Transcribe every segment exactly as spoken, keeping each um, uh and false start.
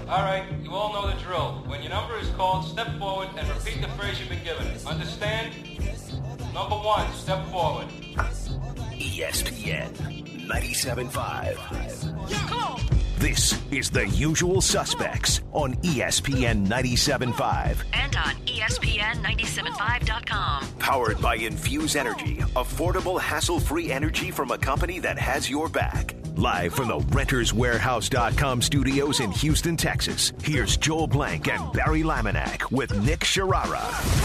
All right, you all know the drill. When your number is called, step forward and repeat the phrase you've been given. Understand? Number one, step forward. E S P N ninety-seven point five. Come on. This is The Usual Suspects on E S P N ninety-seven point five. And on E S P N ninety-seven point five dot com. Powered by Infuse Energy, affordable, hassle-free energy from a company that has your back. Live from the Renters Warehouse dot com studios in Houston, Texas, here's Joel Blank and Barry Laminack with Nick Sharara.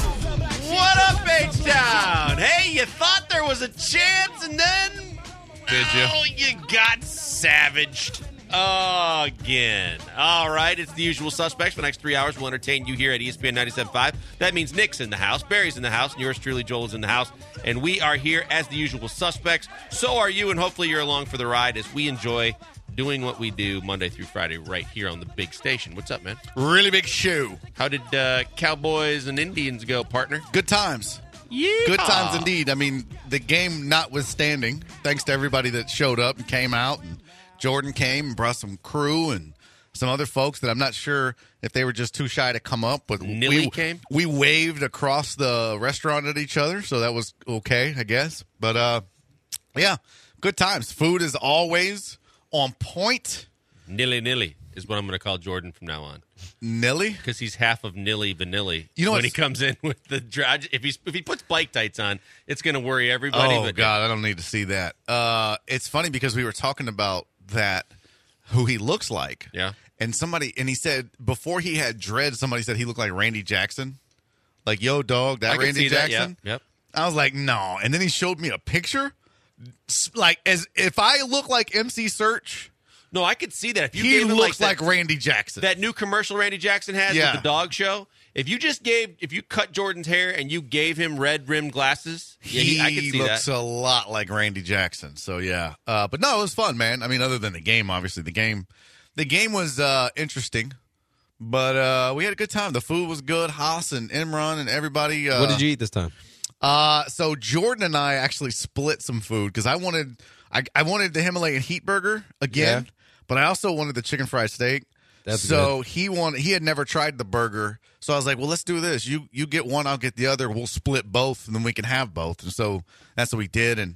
What up, H-Town? Hey, you thought there was a chance, and then... Did you? Oh, you got savaged. Oh, again. All right, it's The Usual Suspects. For the next three hours, we'll entertain you here at E S P N ninety-seven point five. That means Nick's in the house, Barry's in the house, and yours truly, Joel, is in the house. And we are here as The Usual Suspects. So are you, and hopefully you're along for the ride as we enjoy doing what we do Monday through Friday right here on the big station. What's up, man? Really big shoe. How did uh, Cowboys and Indians go, partner? Good times. Yeah. Good times indeed. I mean, the game notwithstanding, thanks to everybody that showed up and came out, and Jordan came and brought some crew and some other folks that I'm not sure if they were just too shy to come up. But Nilly we, came? We waved across the restaurant at each other, so that was okay, I guess. But, uh, yeah, good times. Food is always on point. Nilly Nilly is what I'm going to call Jordan from now on. Nilly? Because he's half of Nilly Vanilli. You know when what's- he comes in with the dry, if he's if he puts bike tights on, it's going to worry everybody. Oh, but God, I don't need to see that. Uh, it's funny because we were talking about that, who he looks like. Yeah. And somebody, and he said, before he had dreads, somebody said he looked like Randy Jackson. Like, yo, dog, that I can Randy see that, Jackson? yeah. Yep. I was like, no. And then he showed me a picture. S- Like, as if I look like M C Search, No, I could see that. If you he gave him looks like, like, that, Randy Jackson. that new commercial Randy Jackson has Yeah. with the dog show, if you just gave, if you cut Jordan's hair and you gave him red rimmed glasses, yeah, he he, I could see looks that. a lot like Randy Jackson. So yeah, uh, but no, it was fun, man. I mean, other than the game, obviously the game, the game was uh, interesting, but uh, we had a good time. The food was good. Haas and Imran and everybody. Uh, What did you eat this time? Uh, so Jordan and I actually split some food because I wanted, I, I wanted the Himalayan heat burger again, Yeah. but I also wanted the chicken fried steak. That's so good. he wanted, he had never tried the burger. So I was like, well, let's do this. You you get one, I'll get the other. We'll split both, and then we can have both. And so that's what we did. And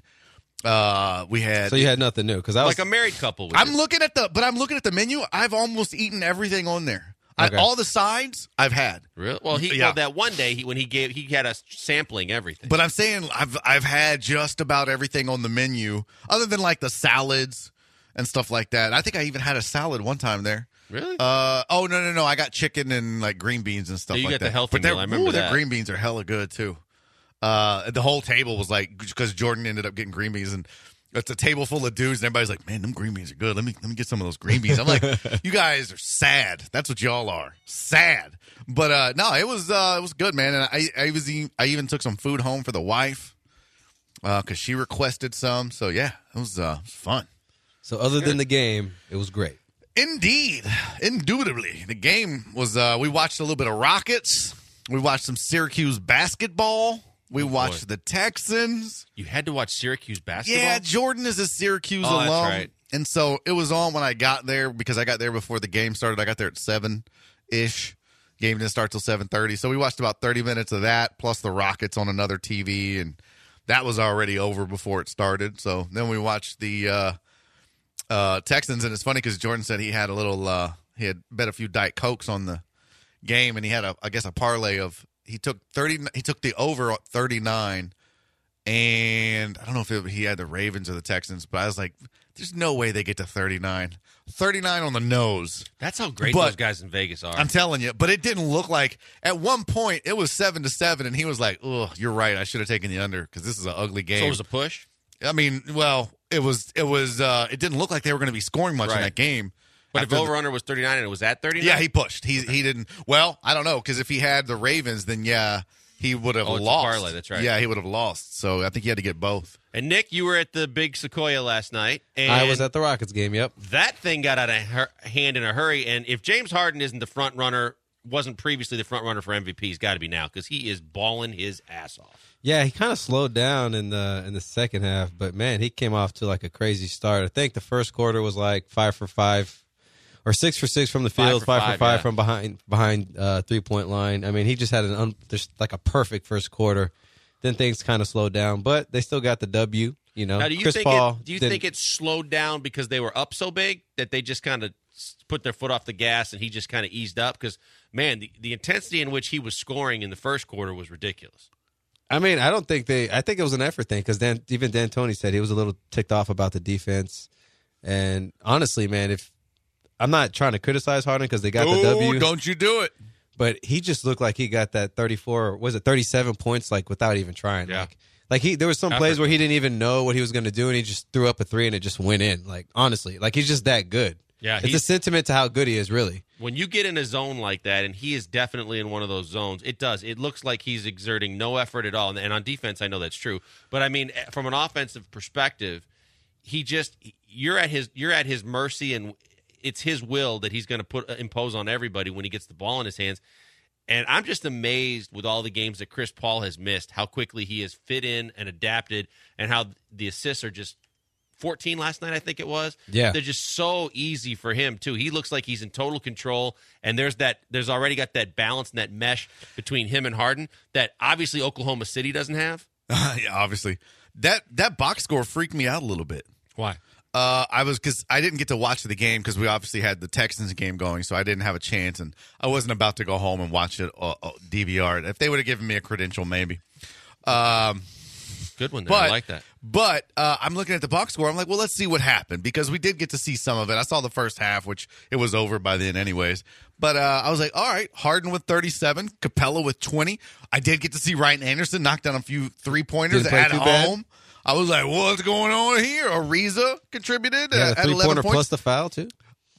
uh, we had. So you had nothing new because I was Like a married couple. Would I'm do. looking at the, but I'm looking at the menu. I've almost eaten everything on there. Okay. I, all the sides I've had. Really? Well, he Yeah. well, that one day he, when he gave, he had us sampling everything. But I'm saying I've I've had just about everything on the menu, other than like the salads and stuff like that. I think I even had a salad one time there. Really? Uh oh no no no! I got chicken and like green beans and stuff Yeah, you like got the that. healthy but they're- meal, I remember ooh, their that. green beans are hella good too. Uh, the whole table was like because Jordan ended up getting green beans and. It's a table full of dudes, and everybody's like, "Man, them green beans are good. Let me let me get some of those green beans." I'm like, "You guys are sad. That's what y'all are, sad." But uh, no, it was uh, it was good, man. And I I was e- I even took some food home for the wife because uh, she requested some. So yeah, it was uh, it was fun. so other than the game, it was great. Indeed, indubitably, the game was. Uh, we watched a little bit of Rockets. We watched some Syracuse basketball. We Oh, watched boy. the Texans. You had to watch Syracuse basketball? Yeah, Jordan is a Syracuse Oh, that's alum. right. And so it was on when I got there because I got there before the game started. I got there at seven-ish. Game didn't start till seven thirty. So we watched about thirty minutes of that, plus the Rockets on another T V. And that was already over before it started. So then we watched the uh, uh, Texans. And it's funny because Jordan said he had a little uh, – he had bet a few Diet Cokes on the game. And he had, a I guess, a parlay of – he took thirty. He took the over at thirty-nine. And I don't know if it, he had the Ravens or the Texans, but I was like, there's no way they get to thirty-nine. thirty-nine on the nose. That's how great But- those guys in Vegas are. I'm telling you. But it didn't look like – at one point, it was seven to seven, and he was like, oh, you're right. I should have taken the under because this is an ugly game. so it was a push? I mean, well, it was – it was. Uh, it didn't look like they were going to be scoring much in Right. that game. But After if the- over-under was thirty-nine and it was at thirty-nine? Yeah, he pushed. He he didn't. Well, I don't know because if he had the Ravens, then yeah, he would have Oh, it's a lost. parlay, that's right. Yeah, he would have lost. So I think he had to get both. And, Nick, you were at the big Sequoia last night. And I was at the Rockets game. Yep. that thing got out of her- hand in a hurry. And if James Harden isn't the front runner, wasn't previously the front runner for M V P, he's got to be now because he is balling his ass off. Yeah, he kind of slowed down in the in the second half, but man, he came off to like a crazy start. I think the first quarter was like five for five or six for six from the Five field, for five, five, for five yeah. from behind behind uh, three point line. I mean, he just had an un, just like a perfect first quarter. Then things kind of slowed down, but they still got the W. You know, Now, do you Chris think Paul. it, do you didn't- think it slowed down because they were up so big that they just kind of put their foot off the gas and he just kind of eased up? Because man, the, the intensity in which he was scoring in the first quarter was ridiculous. I mean, I don't think they. I think it was an effort thing because then even Dan Tony said he was a little ticked off about the defense. And honestly, man, if I'm not trying to criticize Harden because they got the W, don't you do it. but he just looked like he got that thirty-four. Was it thirty-seven points? Like without even trying. Yeah. Like, like he there was some Effort. plays where he didn't even know what he was going to do, and he just threw up a three, and it just went in. Like honestly, like he's just that good. Yeah, it's a he's- sentiment to how good he is, really. When you get in a zone like that, and he is definitely in one of those zones, it does. It looks like he's exerting no effort at all. And, and on defense, I know that's true. But I mean, from an offensive perspective, he just you're at his you're at his mercy, and it's his will that he's going to put impose on everybody when he gets the ball in his hands. And I'm just amazed with all the games that Chris Paul has missed, how quickly he has fit in and adapted, and how the assists are just fourteen last night, I think it was. Yeah. They're just so easy for him, too. He looks like he's in total control, and there's that. There's already got that balance and that mesh between him and Harden that obviously Oklahoma City doesn't have. Yeah, obviously. That that box score freaked me out a little bit. Why? Uh, I was because I didn't get to watch the game because we obviously had the Texans game going, so I didn't have a chance, and I wasn't about to go home and watch it uh, uh, D V R. If they would have given me a credential, maybe. Um, Good one there. but I like that. But uh, I'm looking at the box score. I'm like, well, let's see what happened because we did get to see some of it. I saw the first half, which it was over by then, anyways. But uh, I was like, all right, Harden with thirty-seven, Capella with twenty. I did get to see Ryan Anderson knock down a few three pointers Didn't play at too bad. home. I was like, what's going on here? Ariza contributed Yeah, at the three eleven pointer points. plus the foul too.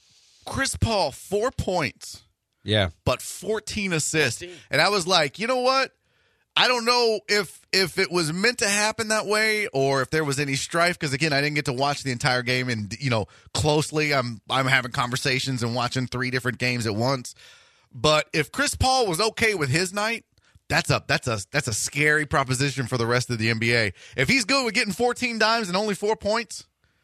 Chris Paul, four points, Yeah, but fourteen assists. And I was like, you know what? I don't know if if it was meant to happen that way or if there was any strife because again, I didn't get to watch the entire game and you know closely. I'm I'm having conversations and watching three different games at once. But if Chris Paul was okay with his night, that's a that's a that's a scary proposition for the rest of the N B A. If he's good with getting fourteen dimes and only four points,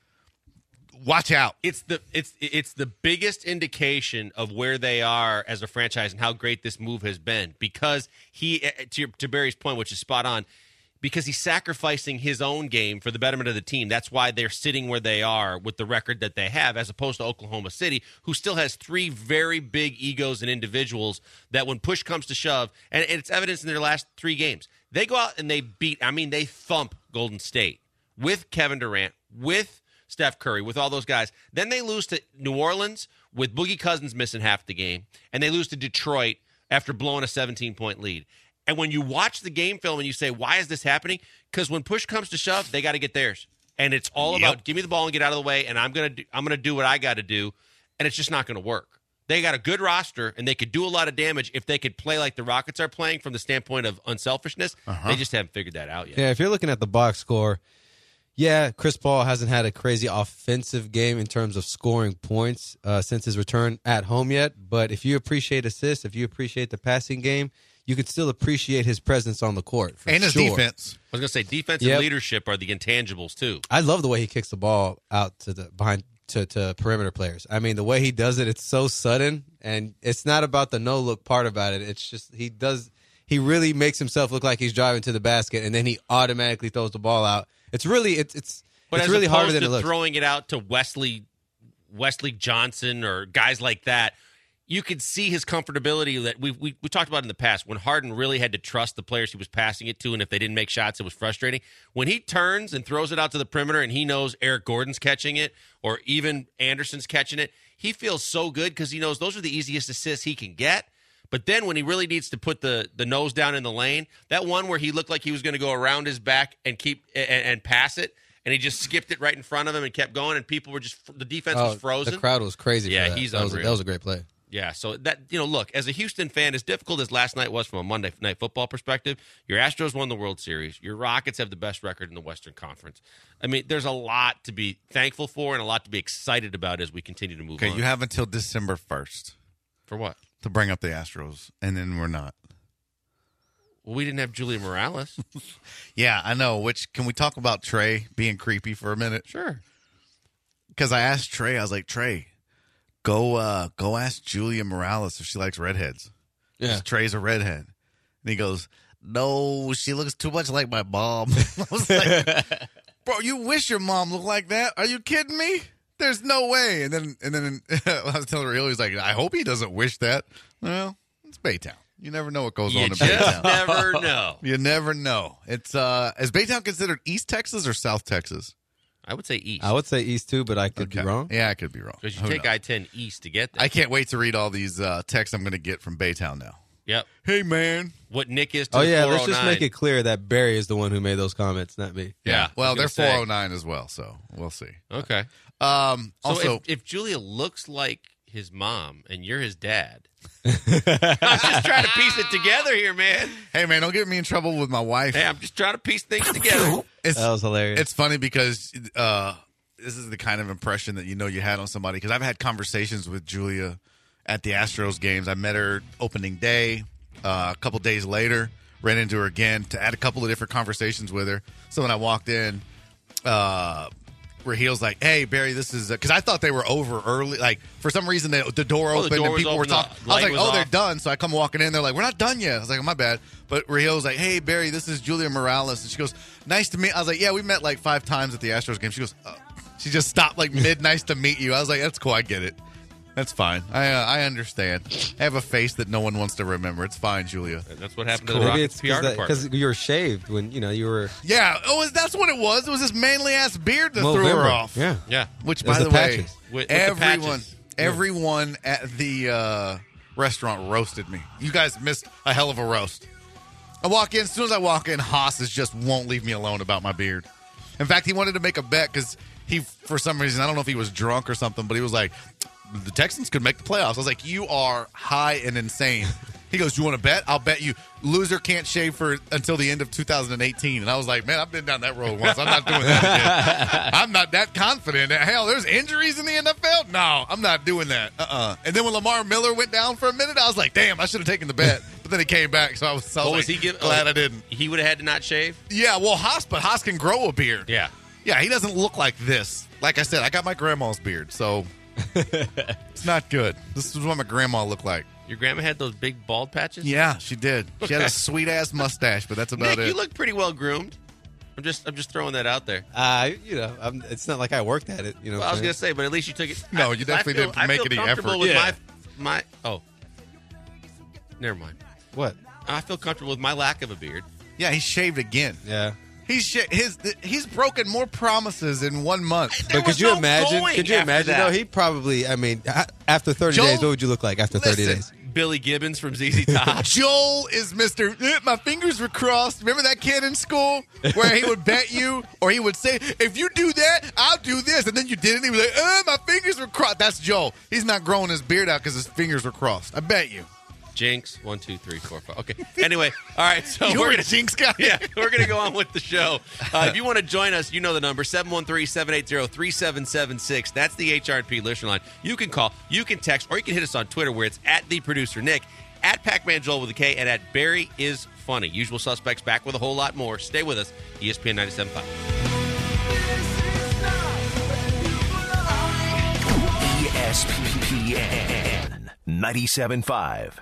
watch out. It's the it's it's the biggest indication of where they are as a franchise and how great this move has been because he to your, to Barry's point, which is spot on, because he's sacrificing his own game for the betterment of the team. That's why they're sitting where they are with the record that they have, as opposed to Oklahoma City, who still has three very big egos and individuals that when push comes to shove, and, and it's evidence in their last three games, they go out and they beat, I mean, they thump Golden State with Kevin Durant, with Steph Curry, with all those guys. Then they lose to New Orleans with Boogie Cousins missing half the game, and they lose to Detroit after blowing a seventeen-point lead. And when you watch the game film and you say, why is this happening? Because when push comes to shove, they got to get theirs. And it's all Yep. about give me the ball and get out of the way, and I'm gonna do, I'm gonna do what I got to do, and it's just not going to work. They got a good roster, and they could do a lot of damage if they could play like the Rockets are playing from the standpoint of unselfishness. Uh-huh. They just haven't figured that out yet. yeah. If you're looking at the box score, yeah, Chris Paul hasn't had a crazy offensive game in terms of scoring points uh, since his return at home yet. But if you appreciate assists, if you appreciate the passing game, you can still appreciate his presence on the court. For And his sure. defense. I was going to say defense Yep. and leadership are the intangibles too. I love the way he kicks the ball out to the behind to, to perimeter players. I mean, the way he does it, it's so sudden, and it's not about the no look part about it. It's just he does he really makes himself look like he's driving to the basket, and then he automatically throws the ball out. It's really it's it's But it's as really opposed harder than to it looks. throwing it out to Wesley Wesley Johnson or guys like that, you could see his comfortability that we we we talked about in the past when Harden really had to trust the players he was passing it to, and if they didn't make shots, it was frustrating. When he turns and throws it out to the perimeter, and he knows Eric Gordon's catching it or even Anderson's catching it, he feels so good because he knows those are the easiest assists he can get. But then when he really needs to put the, the nose down in the lane, that one where he looked like he was going to go around his back and keep and, and pass it, and he just skipped it right in front of him and kept going, and people were just the defense Oh, was frozen. The crowd was crazy. Yeah, for that. he's that was, a, unreal. that was a great play. Yeah, so that, you know, look, as a Houston fan, as difficult as last night was from a Monday Night Football perspective, your Astros won the World Series. Your Rockets have the best record in the Western Conference. I mean, there's a lot to be thankful for and a lot to be excited about as we continue to move Okay, on. you have until December first For what? to bring up the Astros, and then we're not. Well, we didn't have Julia Morales. Yeah, I know. Which can we talk about Trey being creepy for a minute? Sure. Because I asked Trey, I was like, Trey, go uh, go ask Julia Morales if she likes redheads. Yeah. Trey's a redhead. And he goes, no, she looks too much like my mom. I was like, bro, you wish your mom looked like that? Are you kidding me? There's no way. And then and then I was telling Real, he's like, I hope he doesn't wish that. Well, it's Baytown. You never know what goes You on in just Baytown. never know. You never know. It's uh, is Baytown considered East Texas or South Texas? I would say east. I would say East too, but I could be wrong. Yeah, I could be wrong. Because you Who take knows? I ten east to get there. I can't wait to read all these uh, texts I'm going to get from Baytown now. Yep. Hey, man. What Nick is to Oh the yeah, let's just four oh nine. make it clear that Barry is the one who made those comments, not me. Yeah. Well, I they're was gonna say. four oh nine as well, so we'll see. Okay. Um, So also, if, if Julia looks like his mom and you're his dad, I'm just trying to piece it together here, man. hey, man, don't get me in trouble with my wife. Hey, I'm just trying to piece things together. It's, That was hilarious. it's funny because uh, this is the kind of impression that you know you had on somebody. Because I've had conversations with Julia at the Astros games. I met her opening day. Uh, a couple days later, ran into her again to add a couple of different conversations with her. So when I walked in, uh, Rahil's like, "Hey, Barry, this is," because I thought they were over early. Like for some reason, they, the door Oh, the opened door and was people were open, the talking. I was light like, was "Oh, they're off." done." So I come walking in, they're like, "We're not done yet." I was like, "Oh, my bad." But Rahil's like, "Hey, Barry, this is Julia Morales," and she goes, "Nice to meet." I was like, "Yeah, we met like five times at the Astros game." She goes, oh. She just stopped like mid, "Nice to meet you." I was like, "That's cool, I get it. That's fine. I uh, I understand. I have a face that no one wants to remember. It's fine, Julia." That's what happened to the Maybe Rockets it's P R department. because you were shaved when you know you were Yeah. Oh, that's what it was. It was this manly ass beard that threw November. her off. Yeah, Yeah. Which, It was by the the, way, patches. With- with the everyone, patches. everyone at the uh, restaurant roasted me. You guys missed a hell of a roast. I walk in. As soon as I walk in, Haas is just won't leave me alone about my beard. In fact, he wanted to make a bet because he, for some reason, I don't know if he was drunk or something, but he was like, the Texans could make the playoffs. I was like, you are high and insane. He goes, you want to bet? I'll bet you. Loser can't shave for until the end of two thousand eighteen. And I was like, man, I've been down that road once. I'm not doing that again. I'm not that confident. Hell, there's injuries in the N F L? No, I'm not doing that. Uh-uh. And then when Lamar Miller went down for a minute, I was like, damn, I should have taken the bet. But then he came back, so I was, so I was What like, was he giving? glad I didn't. He would have had to not shave? Yeah, well, Haas, but Haas can grow a beard. Yeah. Yeah, he doesn't look like this. Like I said, I got my grandma's beard, so it's not good. This is what my grandma looked like. Your grandma had those big bald patches? Yeah, she did. She had Okay. a sweet ass mustache, but that's about Nick, it. you look pretty well groomed. I'm just I'm just throwing that out there. uh, you know, I'm, it's not like I worked at it. You know, Well, I was what I'm gonna say, but at least you took it. No, I- you I definitely feel- didn't I make feel any comfortable effort. With Yeah. my my oh, never mind. saying? What? I feel comfortable with my lack of a beard. Yeah, he shaved again. Yeah. He's sh- his he's broken more promises in one month. There But was could you no imagine? going Could you after imagine? that. No, he probably. I mean, a- after thirty Joel, days, what would you look like after thirty listen. days? Billy Gibbons from Z Z Top. Joel is Mister Eh, my fingers were crossed. Remember that kid in school where he would bet you, or he would say, "If you do that, I'll do this," and then you did it. And he was like, "Uh, my fingers were crossed." That's Joel. He's not growing his beard out because his fingers were crossed. I bet you. Jinx. One, two, three, four, five. Okay. Anyway, all right. So You we're were a gonna jinx guy. Yeah, we're gonna go on with the show. Uh, if you want to join us, you know the number seven one three, seven eight zero, three seven seven six. That's the H R P listener line. You can call, you can text, or you can hit us on Twitter where it's at the producer Nick, at Pac-Man Joel with a K, and at Barry is Funny. Usual suspects back with a whole lot more. Stay with us. E S P N ninety-seven point five. E S P N ninety-seven point five.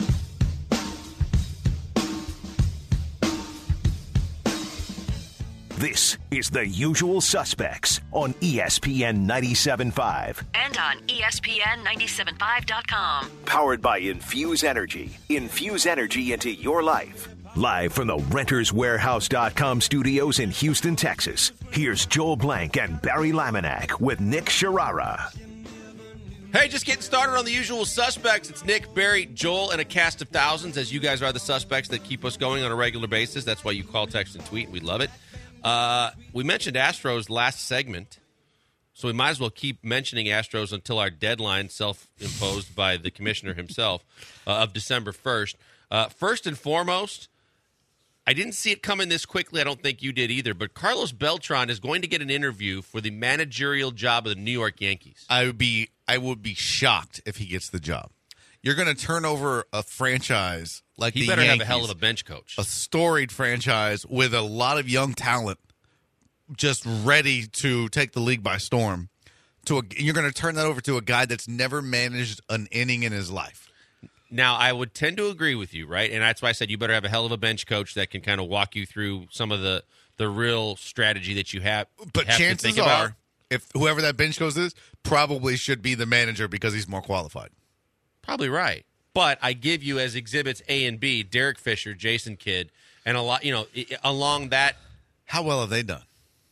This is The Usual Suspects on E S P N ninety-seven point five. And on E S P N nine seven five dot com. Powered by Infuse Energy. Infuse energy into your life. Live from the Renters Warehouse dot com studios in Houston, Texas. Here's Joel Blank and Barry Laminack with Nick Sharara. Hey, just getting started on the usual suspects. It's Nick, Barry, Joel, and a cast of thousands, as you guys are the suspects that keep us going on a regular basis. That's why you call, text, and tweet. We love it. Uh, we mentioned Astros last segment, so we might as well keep mentioning Astros until our deadline, self-imposed by the commissioner himself, uh, of December first. Uh, first and foremost, I didn't see it coming this quickly. I don't think you did either. But Carlos Beltran is going to get an interview for the managerial job of the New York Yankees. I would be I would be shocked if he gets the job. You're going to turn over a franchise like He the better Yankees, have a hell of a bench coach. a storied franchise with a lot of young talent, just ready to take the league by storm. to a you're going to turn that over to a guy that's never managed an inning in his life. Now, I would tend to agree with you, right? And that's why I said you better have a hell of a bench coach that can kind of walk you through some of the, the real strategy that you have. But have chances to think are, about. if whoever that bench coach is, probably should be the manager because he's more qualified. Probably right. But I give you as exhibits A and B, Derek Fisher, Jason Kidd, and a lot, you know, along that. How well have they done?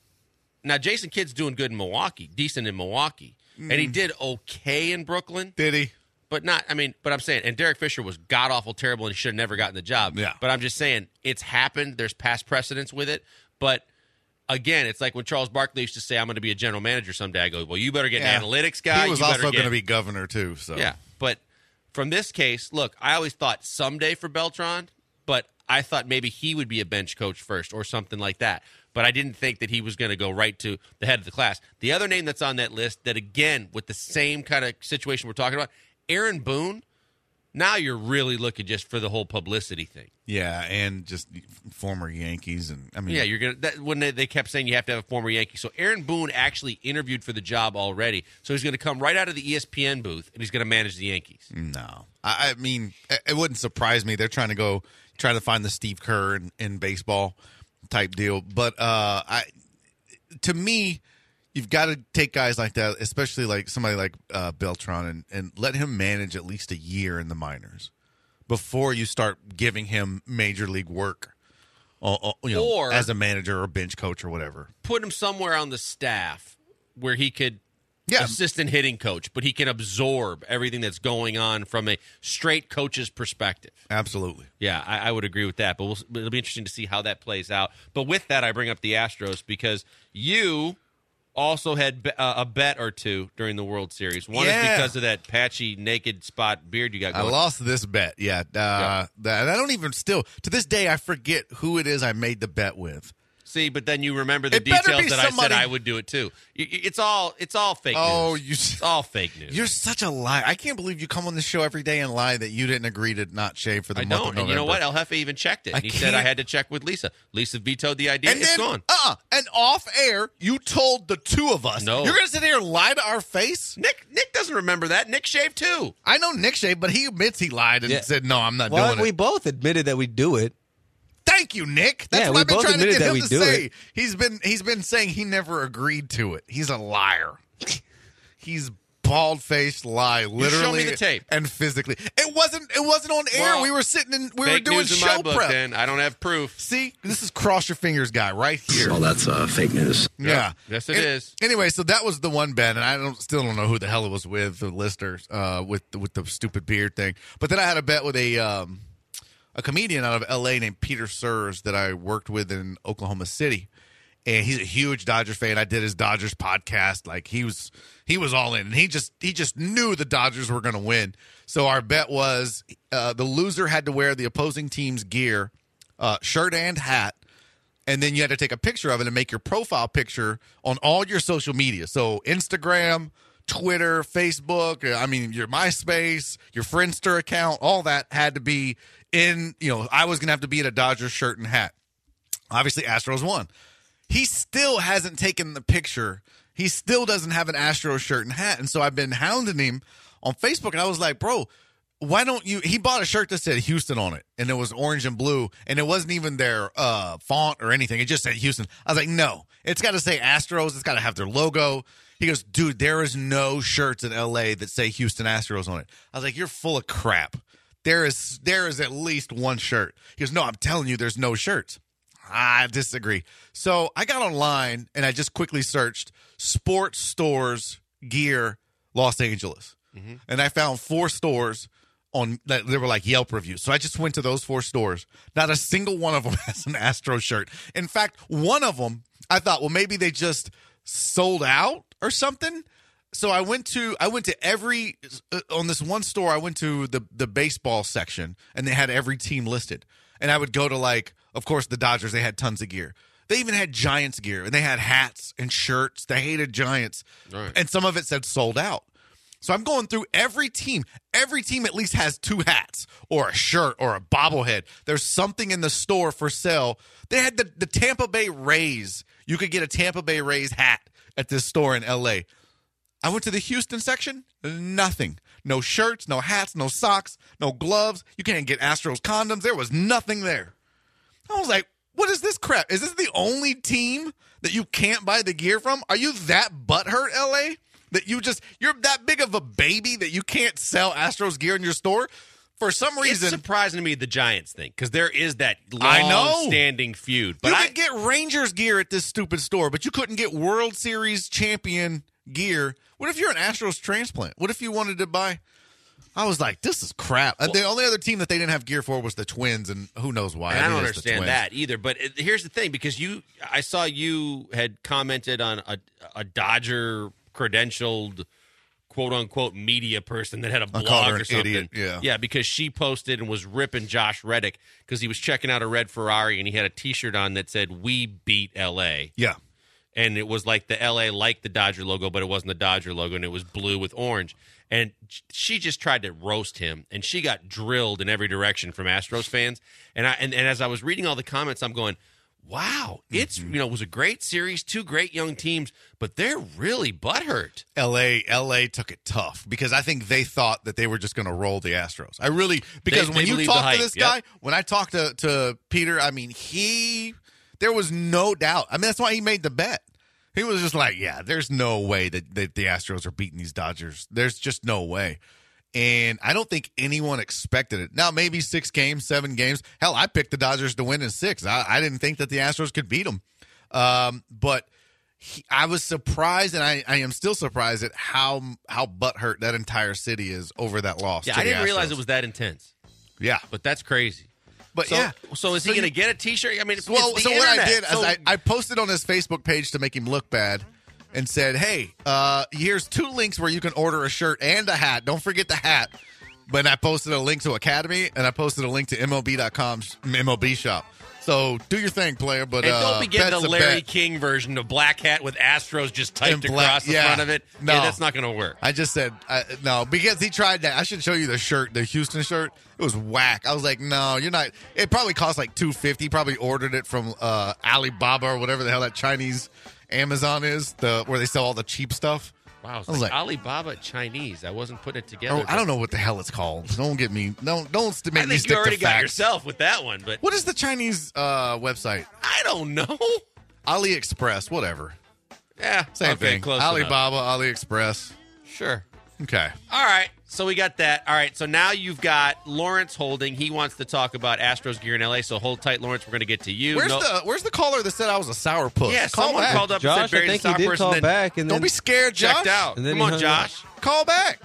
Now, Jason Kidd's doing good in Milwaukee, decent in Milwaukee. Mm. And he did okay in Brooklyn. Did he? But not, I mean, but I'm saying, and Derek Fisher was god-awful terrible and should have never gotten the job. Yeah. But I'm just saying, it's happened. There's past precedents with it. But, again, it's like when Charles Barkley used to say, I'm going to be a general manager someday. I go, well, you better get yeah. an analytics guy. He was you also get... going to be governor, too. So Yeah. But from this case, look, I always thought someday for Beltran, but I thought maybe he would be a bench coach first or something like that. But I didn't think that he was going to go right to the head of the class. The other name that's on that list that, again, with the same kind of situation we're talking about, Aaron Boone. Now you're really looking just for the whole publicity thing. Yeah, and just former Yankees, and I mean, yeah, you're gonna. That, when they, they kept saying you have to have a former Yankee, so Aaron Boone actually interviewed for the job already. So he's going to come right out of the E S P N booth and he's going to manage the Yankees. No, I, I mean, it wouldn't surprise me. They're trying to go try to find the Steve Kerr in, in baseball type deal, but uh, I, to me. You've got to take guys like that, especially like somebody like uh, Beltran, and, and let him manage at least a year in the minors before you start giving him major league work, uh, you know, or as a manager or bench coach or whatever. Put him somewhere on the staff where he could yeah. assistant hitting coach, but he can absorb everything that's going on from a straight coach's perspective. Absolutely. Yeah, I, I would agree with that, but we'll, it'll be interesting to see how that plays out. But with that, I bring up the Astros because you – also had be- uh, a bet or two during the World Series. One yeah. is because of that patchy, naked spot beard you got going. I lost this bet, yeah. Uh, yeah. That, I don't even still, to this day, I forget who it is I made the bet with. See, but then you remember the It better details be that somebody- I said I would do it too. It's all it's all fake news. Oh, you- It's all fake news. You're such a liar. I can't believe you come on the show every day and lie that you didn't agree to not shave for the I month don't. of And November. you know what? El Jefe even checked it. I He said I can't- had to check with Lisa. Lisa vetoed the idea. And it's then, gone. uh-uh. And off air, you told the two of us. No. You're going to sit here and lie to our face? Nick Nick doesn't remember that. Nick shaved too. I know Nick shaved, but he admits he lied and Yeah. said, no, I'm not Well, doing we it. both admitted that we do it. Thank you, Nick. That's Yeah, what we I've been both trying to admitted get that him we to do say. it. He's been he's been saying he never agreed to it. He's a liar. He's bald-faced lie, literally show me the tape. and physically. It wasn't it wasn't on air. Well, we were sitting in we were Fake doing news in show my book, prep. then. I don't have proof. See, this is cross your fingers guy right here. Oh, that's uh, fake news. Yeah. Yes, it it is. is. Anyway, so that was the one bet, and I don't still don't know who the hell it was with, the listeners, uh, with the, with the stupid beard thing. But then I had a bet with a um, a comedian out of L A named Peter Surs that I worked with in Oklahoma City, and he's a huge Dodgers fan. I did his Dodgers podcast, like he was he was all in, and he just he just knew the Dodgers were going to win. So our bet was uh, the loser had to wear the opposing team's gear, uh, shirt and hat. And then you had to take a picture of it and make your profile picture on all your social media. So Instagram, Twitter, Facebook, I mean, your MySpace, your Friendster account, all that had to be in, you know, I was going to have to be in a Dodgers shirt and hat. Obviously, Astros won. He still hasn't taken the picture. He still doesn't have an Astros shirt and hat. And so I've been hounding him on Facebook, and I was like, bro, why don't you – he bought a shirt that said Houston on it, and it was orange and blue, and it wasn't even their uh, font or anything. It just said Houston. I was like, no. It's got to say Astros. It's got to have their logo. He goes, dude, there is no shirts in L A that say Houston Astros on it. I was like, you're full of crap. There is there is at least one shirt. He goes, no, I'm telling you there's no shirts. I disagree. So I got online, and I just quickly searched sports stores gear Los Angeles. Mm-hmm. And I found four stores on that they were like Yelp reviews. So I just went to those four stores. Not a single one of them has an Astro shirt. In fact, one of them, I thought, well, maybe they just sold out or something. So I went to I went to every uh, on this one store. I went to the the baseball section, and they had every team listed. And I would go to, like, of course, the Dodgers. They had tons of gear. They even had Giants gear, and they had hats and shirts. They hated Giants, right. And some of it said sold out. So I'm going through every team. Every team at least has two hats or a shirt or a bobblehead. There's something in the store for sale. They had the, the Tampa Bay Rays. You could get a Tampa Bay Rays hat at this store in L A. I went to the Houston section, nothing. No shirts, no hats, no socks, no gloves. You can't get Astros condoms. There was nothing there. I was like, what is this crap? Is this the only team that you can't buy the gear from? Are you that butthurt, L A? That you just, you're that big of a baby that you can't sell Astros gear in your store? For some reason. It's surprising to me, the Giants thing, because there is that I know. long-standing feud. But you I could get Rangers gear at this stupid store, but you couldn't get World Series champion gear. What if you're an Astros transplant? What if you wanted to buy? I was like, this is crap. Well, the only other team that they didn't have gear for was the Twins, and who knows why. I, I don't think it's the understand Twins. that either. But it, here's the thing, because you, I saw you had commented on a, a Dodger credentialed quote-unquote media person that had a I called blog her or an something. idiot, yeah. Yeah, because she posted and was ripping Josh Reddick because he was checking out a red Ferrari, and he had a T-shirt on that said, "We beat L A" Yeah. And it was like the L A, like the Dodger logo, but it wasn't the Dodger logo, and it was blue with orange. And she just tried to roast him, and she got drilled in every direction from Astros fans. And I and, and as I was reading all the comments, I'm going, wow, it's mm-hmm. you know, it was a great series, two great young teams, but they're really butthurt. L A L A took it tough because I think they thought that they were just going to roll the Astros. I really because They- when they you believed talk the to hype, this guy, yep. when I talked to to Peter, I mean he there was no doubt. I mean that's why he made the bet. He was just like, yeah, there's no way that, that the Astros are beating these Dodgers. There's just no way. And I don't think anyone expected it. Now, maybe six games, seven games. Hell, I picked the Dodgers to win in six. I, I didn't think that the Astros could beat them. Um, but he, I was surprised, and I, I am still surprised at how how butthurt that entire city is over that loss. Yeah, to I the didn't realize Astros. it was that intense. Yeah. But that's crazy. But so, yeah. So is he So going to you- get a T-shirt? I mean, it's, Well, it's so the what I internet. did is So- I, I posted on his Facebook page to make him look bad and said, hey, uh, here's two links where you can order a shirt and a hat. Don't forget the hat. But I posted a link to Academy, and I posted a link to M L B dot com's M L B shop. So do your thing, player. But And uh, don't be getting bet's the a Larry bet. King version of black hat with Astros just typed And black- across the yeah. front of it. No. Yeah, that's not going to work. I just said, uh, no, because he tried that. I should show you the shirt, the Houston shirt. It was whack. I was like, no, you're not. It probably cost like two hundred fifty dollars. Probably ordered it from uh, Alibaba or whatever the hell that Chinese Amazon is, the where they sell all the cheap stuff. Wow, it's I was like, like- Alibaba Chinese. I wasn't putting it together. Oh, I don't know what the hell it's called. Don't get me. Don't don't st- make I me think stick you already to got facts. yourself with that one, but What is the Chinese uh, website? I don't know. AliExpress, whatever. Yeah, Same okay, thing. close enough. Alibaba, AliExpress. Sure. Okay. All right, so we got that. All right, so now you've got Lawrence holding. He wants to talk about Astros gear in L A, so hold tight, Lawrence. We're going to get to you. Where's No- the Where's the caller that said I was a sourpuss? Yeah, Call someone back. called up Josh, and said Barry's I a think he sour did person, call then back, and Don't then be scared, Josh. checked out. And then Come he on, hung Josh. Call back.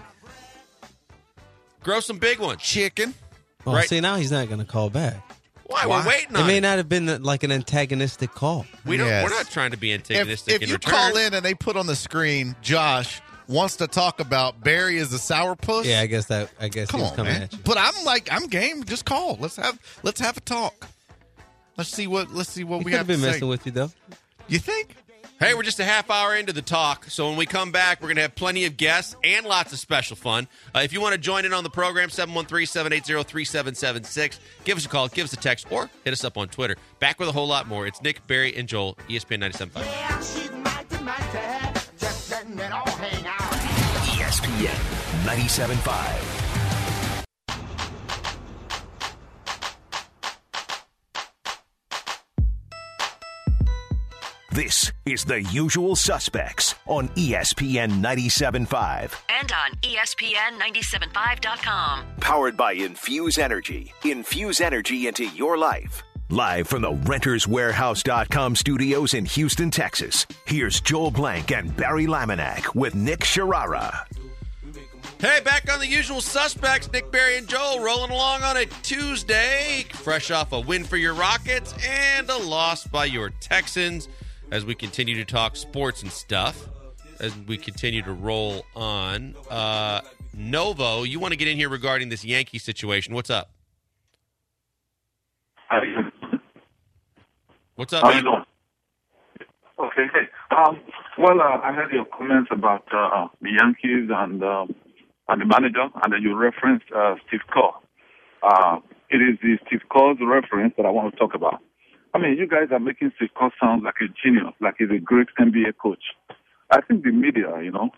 Grow some big ones. Chicken. Oh, Right. see, now he's not going to call back. Why? Why? We're waiting It on may it. not have been uh, like an antagonistic call. We don't, Yes. We're not trying to be If, antagonistic if in you return. call in and they put on the screen, Josh wants to talk about Barry is a sourpuss. Yeah, I guess that. I guess Come he was on, coming man. at you. But I'm like, I'm game. Just call. Let's have let's have a talk. Let's see what let's see what He we could have have been to messing say. with you though. You think? Hey, we're just a half hour into the talk, so when we come back, we're going to have plenty of guests and lots of special fun. Uh, if you want to join in on the program, seven one three, seven eight zero, three seven seven six. Give us a call, give us a text, or hit us up on Twitter. Back with a whole lot more. It's Nick, Barry, and Joel, E S P N ninety-seven point five. Yeah, she's mighty, mighty, just letting it all hang out. E S P N ninety-seven point five. This is The Usual Suspects on E S P N ninety-seven point five. And on E S P N ninety-seven point five dot com. Powered by Infuse Energy. Infuse energy into your life. Live from the Renters Warehouse dot com studios in Houston, Texas. Here's Joel Blank and Barry Laminack with Nick Sharara. Hey, back on The Usual Suspects, Nick, Barry, and Joel rolling along on a Tuesday, fresh off a win for your Rockets and a loss by your Texans, as we continue to talk sports and stuff, as we continue to roll on. Uh, Novo, you want to get in here regarding this Yankee situation. What's up? What's up, How you man? doing? Okay, hey. Um, well, uh, I heard your comments about uh, the Yankees and uh, and the manager, and then you referenced uh, Steve Kerr. Uh, it is the Steve Kerr's reference that I want to talk about. I mean, you guys are making Steve Kerr sound like a genius, like he's a great N B A coach. I think the media, you know,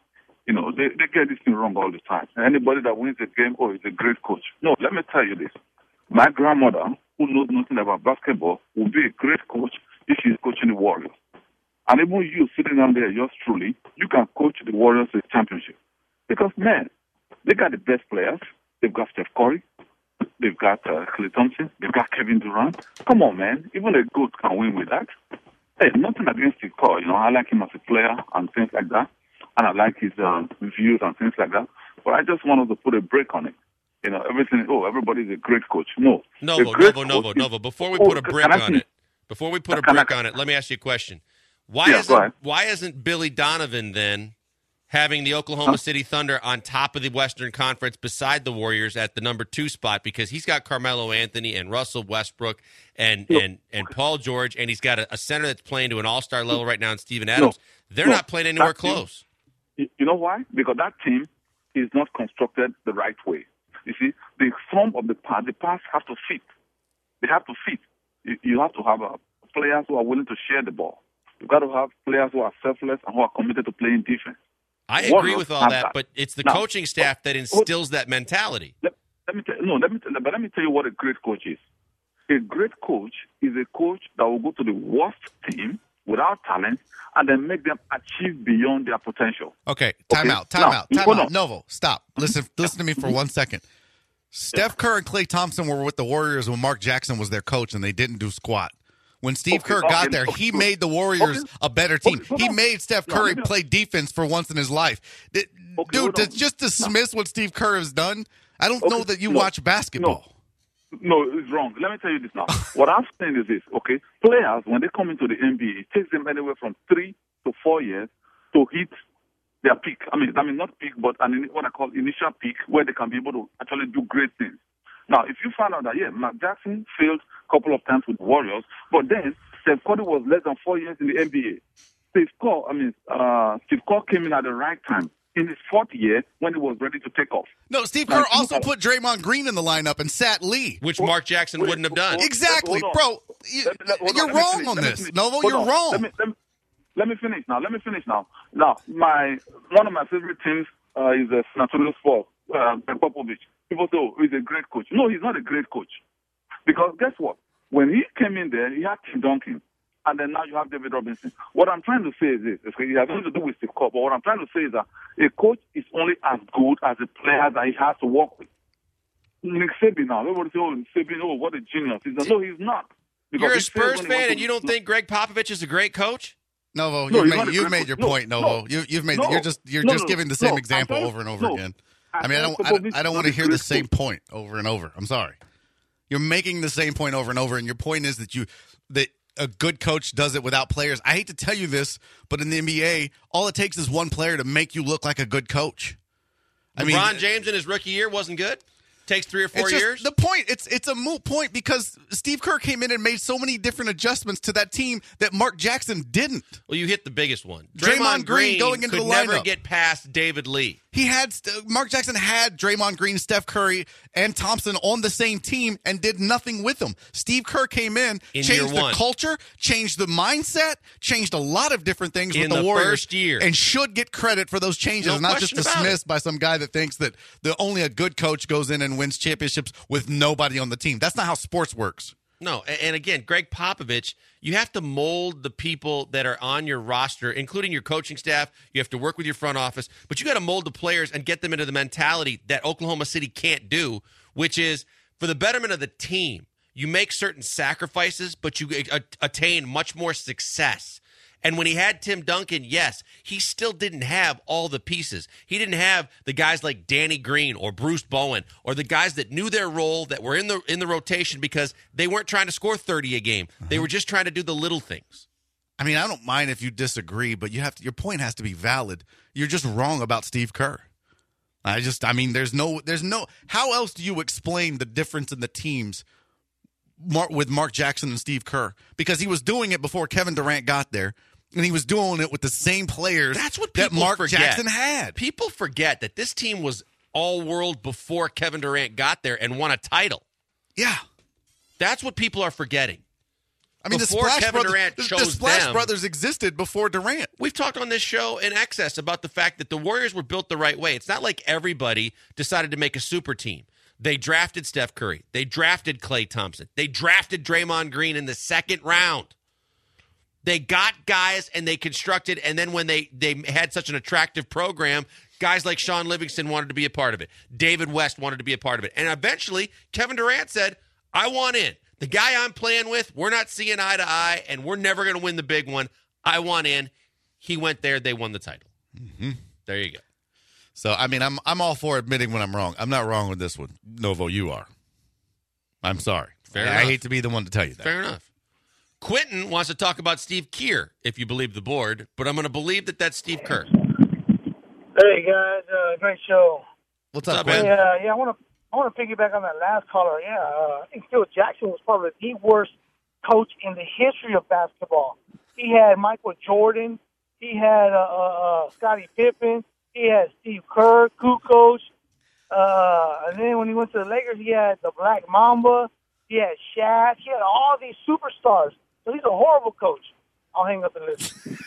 You know, they, they get this thing wrong all the time. Anybody that wins a game, oh, is a great coach. No, let me tell you this. My grandmother, who knows nothing about basketball, will be a great coach if she's coaching the Warriors. And even you sitting down there, yours truly, you can coach the Warriors to a championship. Because, man, they got the best players. They've got Steph Curry. They've got uh, Klay Thompson. They've got Kevin Durant. Come on, man. Even a GOAT can win with that. Hey, nothing against Steve Kerr. You know, I like him as a player and things like that. And I like his uh, views and things like that. But I just wanted to put a break on it. You know, everything, oh, everybody's a great coach. No. Novo, great Novo, Novo, is, Novo. Before we oh, put a brick on see, it, before we put a can brick I, on it, let me ask you a question. Why yeah, isn't why isn't Billy Donovan then having the Oklahoma huh? City Thunder on top of the Western Conference beside the Warriors at the number two spot? Because he's got Carmelo Anthony and Russell Westbrook and no. and, and Paul George, and he's got a, a center that's playing to an all-star level right now in Steven Adams. No. They're no. not playing anywhere that close. Team, you know why? Because that team is not constructed the right way. You see, the form of the pass, the pass have to fit. They have to fit. You, you have to have uh, players who are willing to share the ball. You've got to have players who are selfless and who are committed to playing defense. I agree Warriors with all that, that, but it's the now, coaching staff that instills that mentality. Let, let me tell, no, let me tell, but let me tell you what a great coach is. A great coach is a coach that will go to the worst team without talent and then make them achieve beyond their potential. Okay, time okay? out, time now, out, time out. Novo, stop. Listen, listen to me for one second. Steph Kerr and Klay Thompson were with the Warriors when Mark Jackson was their coach, and they didn't do squat. When Steve okay, Kerr got okay, there, okay, he made the Warriors okay. a better team. He made Steph Curry no, play defense for once in his life. Dude, to just dismiss no. what Steve Kerr has done, I don't know that you no. watch basketball. No. no, it's wrong. Let me tell you this now. What I'm saying is this, okay? Players, when they come into the N B A, it takes them anywhere from three to four years to hit their peak. I mean, I mean not peak, but an, what I call initial peak, where they can be able to actually do great things. Now, if you find out that, yeah, Mark Jackson failed a couple of times with the Warriors, but then Steph Curry was less than four years in the N B A. Steve Kerr, I mean, uh, Steve Kerr came in at the right time in his fourth year when he was ready to take off. No, Steve Kerr now, also put Draymond Green in the lineup and sat Lee. Which Mark Jackson wait, wouldn't have done. Wait, exactly. Bro, you, let, let, you're on, wrong on this. Novo, you're on. wrong. Let me, let, me, let me finish now. Let me finish now. Now, my one of my favorite teams uh, is the San Antonio Spurs, uh, Popovich. People say, oh, he's a great coach. No, he's not a great coach. Because guess what? When he came in there, he had Tim Duncan. And then now you have David Robinson. What I'm trying to say is this. Okay, it has nothing to do with Steve Kerr, but what I'm trying to say is that a coach is only as good as the player that he has to work with. Nick Saban now. Everybody say, oh, Saban, oh, what a genius. He's a, no, he's not. Because You're a Spurs fan and you don't think Greg Popovich is a great coach? Novo, no, you've made, you've made your point, no, Novo. No, you, you've made. No, you're just you're no, just no, giving the same no, example over and over again. I mean, I don't, I don't, I don't want to hear the same point over and over. I'm sorry. You're making the same point over and over, and your point is that you that a good coach does it without players. I hate to tell you this, but in the N B A, all it takes is one player to make you look like a good coach. I LeBron mean, LeBron James in his rookie year wasn't good? Takes three or four it's just, years? The point, it's it's a moot point because Steve Kerr came in and made so many different adjustments to that team that Mark Jackson didn't. Well, you hit the biggest one. Draymond, Draymond Green, Green going into could the lineup. never get past David Lee. He had Mark Jackson had Draymond Green, Steph Curry, and Thompson on the same team and did nothing with them. Steve Kerr came in, in changed the one. culture, changed the mindset, changed a lot of different things in with the, the Warriors. First year. And should get credit for those changes, no and not just dismissed by some guy that thinks that the only a good coach goes in and wins championships with nobody on the team. That's not how sports works. No, and again, Greg Popovich, you have to mold the people that are on your roster, including your coaching staff. You have to work with your front office, but you got to mold the players and get them into the mentality that Oklahoma City can't do, which is for the betterment of the team. You make certain sacrifices, but you attain much more success. And when he had Tim Duncan, yes, he still didn't have all the pieces. He didn't have the guys like Danny Green or Bruce Bowen or the guys that knew their role, that were in the in the rotation because they weren't trying to score thirty a game. Uh-huh. They were just trying to do the little things. I mean, I don't mind if you disagree, but you have to, your point has to be valid. You're just wrong about Steve Kerr. I just, I mean, there's no, there's no, how else do you explain the difference in the teams with Mark Jackson and Steve Kerr? Because he was doing it before Kevin Durant got there. And he was doing it with the same players That's what that Mark forget. Jackson had. People forget that this team was all-world before Kevin Durant got there and won a title. Yeah. That's what people are forgetting. I mean, before the Splash, Kevin Brothers, Durant the, chose the Splash them, Brothers existed before Durant. We've talked on this show in excess about the fact that the Warriors were built the right way. It's not like everybody decided to make a super team. They drafted Steph Curry. They drafted Klay Thompson. They drafted Draymond Green in the second round. They got guys and they constructed, and then when they, they had such an attractive program, guys like Sean Livingston wanted to be a part of it. David West wanted to be a part of it. And eventually, Kevin Durant said, I want in. The guy I'm playing with, we're not seeing eye to eye, and we're never going to win the big one. I want in. He went there. They won the title. Mm-hmm. There you go. So, I mean, I'm I'm all for admitting when I'm wrong. I'm not wrong with this one. Novo, you are. I'm sorry. Fair I, enough. I hate to be the one to tell you that. Fair enough. Quentin wants to talk about Steve Kerr, if you believe the board, but I'm going to believe that that's Steve Kerr. Hey, guys. Uh, great show. What's, What's up, up, man? Yeah, yeah, I want to I want to piggyback on that last caller. Yeah, uh, I think Phil Jackson was probably the worst coach in the history of basketball. He had Michael Jordan. He had uh, uh, Scottie Pippen. He had Steve Kerr, Kukoc. Uh, and then when he went to the Lakers, he had the Black Mamba. He had Shaq. He had all these superstars. So he's a horrible coach. I'll hang up and listen.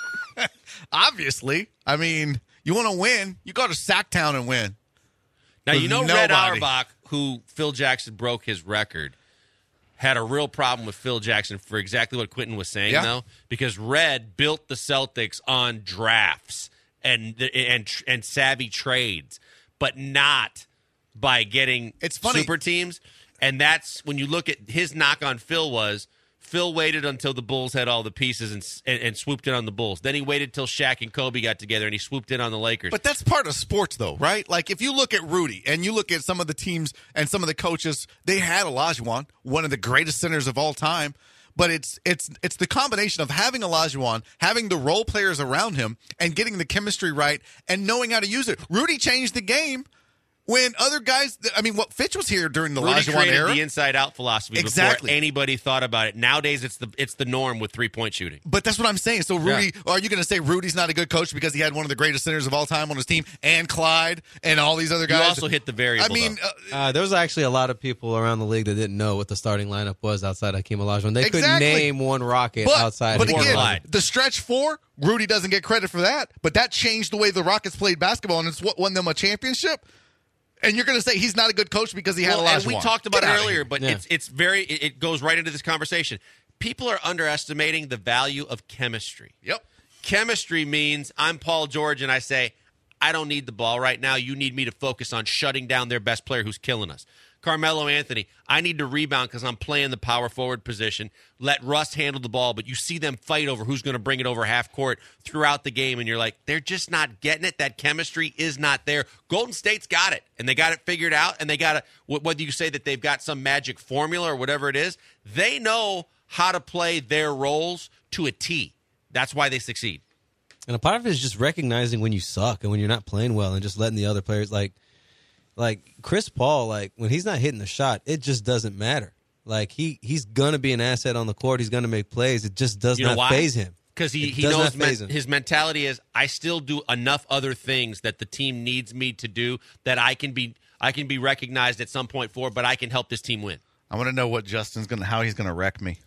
Obviously. I mean, you want to win, you go to Sacktown and win. Now, you With know Red nobody. Auerbach, who Phil Jackson broke his record, had a real problem with Phil Jackson for exactly what Quentin was saying, Yeah. though, because Red built the Celtics on drafts and and and savvy trades, but not by getting It's funny. super teams. And that's when you look at his knock on Phil was Phil waited until the Bulls had all the pieces and, and, and swooped in on the Bulls. Then he waited till Shaq and Kobe got together and he swooped in on the Lakers. But that's part of sports, though, right? Like, if you look at Rudy and you look at some of the teams and some of the coaches, they had Olajuwon, one of the greatest centers of all time. But it's it's it's the combination of having Olajuwon, having the role players around him, and getting the chemistry right and knowing how to use it. Rudy changed the game when other guys – I mean, what Fitch was here during the Rudy Olajuwon created era. the inside-out philosophy Exactly. before anybody thought about it. Nowadays, it's the it's the norm with three-point shooting. But that's what I'm saying. So, Rudy, are you going to say Rudy's not a good coach because he had one of the greatest centers of all time on his team and Clyde and all these other You guys? also hit the variable, I mean, though. uh, Uh, there was actually a lot of people around the league that didn't know what the starting lineup was outside Hakeem Olajuwon. They couldn't Exactly. name one Rocket but, outside. but Hakeem again, Olajuwon. the stretch four, Rudy doesn't get credit for that, but that changed the way the Rockets played basketball, and it's what won them a championship. And you're going to say he's not a good coach because he had Well, Olajuwon. and we talked about Get it outta earlier, here. but Yeah. it's it's very it, it goes right into this conversation. People are underestimating the value of chemistry. Yep. Chemistry means I'm Paul George and I say, I don't need the ball right now. You need me to focus on shutting down their best player who's killing us. Carmelo Anthony, I need to rebound because I'm playing the power forward position. Let Russ handle the ball, but you see them fight over who's going to bring it over half court throughout the game, and you're like, they're just not getting it. That chemistry is not there. Golden State's got it, and they got it figured out, and they got it. Whether you say that they've got some magic formula or whatever it is, they know how to play their roles to a T. That's why they succeed. And a part of it is just recognizing when you suck and when you're not playing well and just letting the other players, like, like Chris Paul, like, when he's not hitting the shot, it just doesn't matter. Like, he, he's going to be an asset on the court. He's going to make plays. It just does You know not why? faze him. Because he, It he does knows not faze men- him. his mentality is, I still do enough other things that the team needs me to do that I can be I can be recognized at some point for, but I can help this team win. I want to know what Justin's going to, how he's going to wreck me.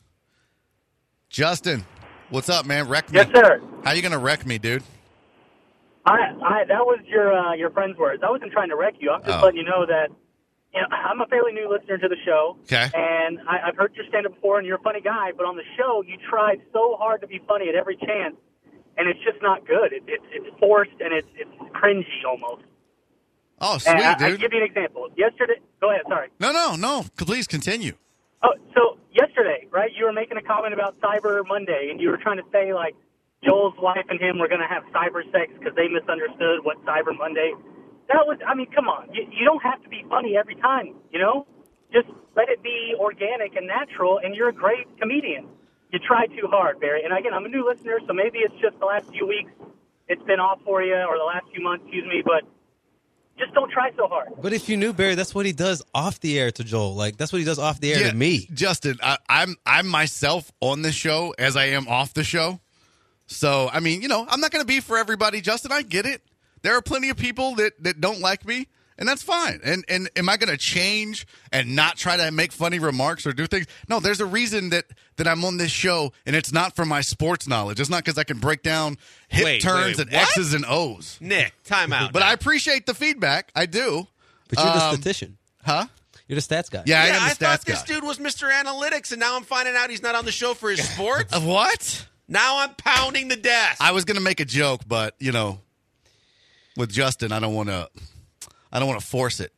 Justin, what's up, man? Wreck me. Yes, sir. How you going to wreck me, dude? I, I that was your uh, your friend's words. I wasn't trying to wreck you. I'm just Oh. letting you know that you know, I'm a fairly new listener to the show. Okay. And I, I've heard your stand-up before, and you're a funny guy. But on the show, you tried so hard to be funny at every chance, and it's just not good. It, it's it's forced and it's it's cringy almost. Oh, sweet, and I, dude. I'll give you an example. Yesterday, go ahead. Sorry. No, no, no. Please continue. Oh, so yesterday, right? You were making a comment about Cyber Monday, and you were trying to say like Joel's wife and him were going to have cyber sex because they misunderstood what Cyber Monday. That was, I mean, come on. You, you don't have to be funny every time, you know? Just let it be organic and natural, and you're a great comedian. You try too hard, Barry. And again, I'm a new listener, so maybe it's just the last few weeks it's been off for you, or the last few months, excuse me, but just don't try so hard. But if you knew Barry, that's what he does off the air to Joel. Like, that's what he does off the air Yeah, to me. Justin, I, I'm I'm myself on the show as I am off the show. So, I mean, you know, I'm not going to be for everybody, Justin. I get it. There are plenty of people that, that don't like me, And that's fine. And and am I going to change and not try to make funny remarks or do things? No, there's a reason that, that I'm on this show, and it's not for my sports knowledge. It's not because I can break down hit Wait, turns wait, and what? X's and O's. Nick, time out. But now. I appreciate the feedback. I do. But you're the Um, statistician. Huh? You're the stats guy. Yeah, I yeah, am I the thought stats this guy. dude was Mister Analytics, and now I'm finding out he's not on the show for his sports. Of what? Now I'm pounding the desk. I was going to make a joke, but, you know, with Justin, I don't want to I don't want to force it.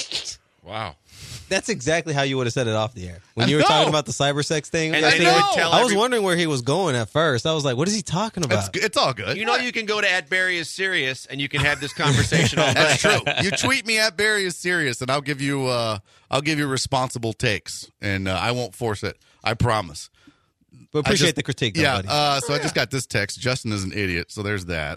Wow. That's exactly how you would have said it off the air. When I you were know. talking about the cyber sex thing. And I, then think- he would tell I was every- wondering where he was going at first. I was like, what is he talking It's, about? it's all good. You know you can go to at Barry is serious, and you can have this conversation all day. That's true. You tweet me at Barry is serious, and I'll give you uh, I'll give you responsible takes, and uh, I won't force it. I promise. But I appreciate just- the critique, though, Yeah. buddy. Uh, so I just got this text. Justin is an idiot. So there's that.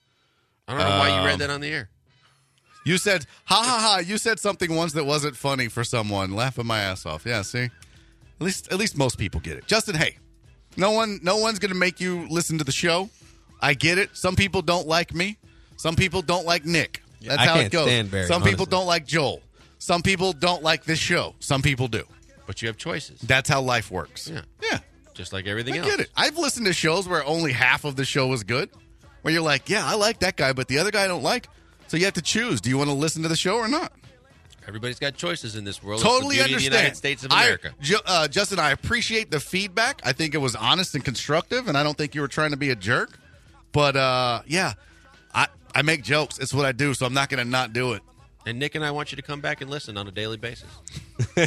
I don't know why you Um, read that on the air. You said, ha ha ha. You said something once that wasn't funny for someone. Laughing my ass off. Yeah. See, at least at least most people get it. Justin, hey, no one no one's gonna make you listen to the show. I get it. Some people don't like me. Some people don't like Nick. That's I how can't it goes. stand Barry, Some people honestly. don't like Joel. Some people don't like this show. Some people do. But you have choices. That's how life works. Yeah. Yeah. Just like everything I else. get it. I've listened to shows where only half of the show was good, where you're like, yeah, I like that guy, but the other guy I don't like. So you have to choose. Do you want to listen to the show or not? Everybody's got choices in this world. Totally it's the beauty understand. of the United States of America. I, Ju- uh, Justin, I appreciate the feedback. I think it was honest and constructive, and I don't think you were trying to be a jerk. But, uh, yeah, I, I make jokes. It's what I do, so I'm not going to not do it. And Nick and I want you to come back and listen on a daily basis. All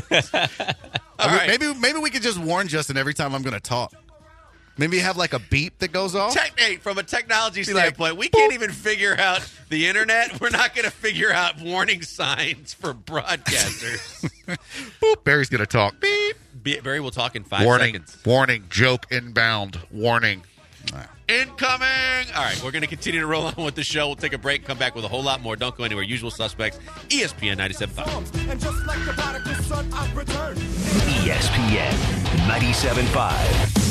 right. Maybe, maybe we could just warn Justin every time I'm going to talk. Maybe have like a beep that goes off. Tech, hey, from a technology Be like, standpoint, we can't even figure out the internet. We're not going to figure out warning signs for broadcasters. Boop. Barry's going to talk. Beep. Be- Barry will talk in five Warning. seconds. Warning. Joke inbound. Warning. Incoming! All right, we're going to continue to roll on with the show. We'll take a break, come back with a whole lot more. Don't go anywhere. Usual suspects, E S P N ninety-seven point five. And just like the prodigal son, I've returned. E S P N ninety-seven point five.